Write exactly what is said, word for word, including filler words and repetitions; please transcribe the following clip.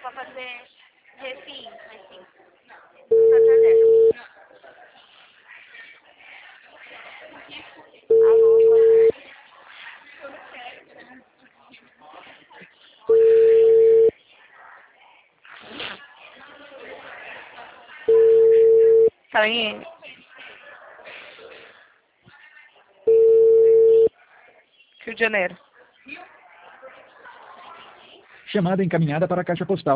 pra fazer refim, assim. Santander. Alô, boa tarde. Tá em... Rio de Janeiro. Chamada encaminhada para a caixa postal.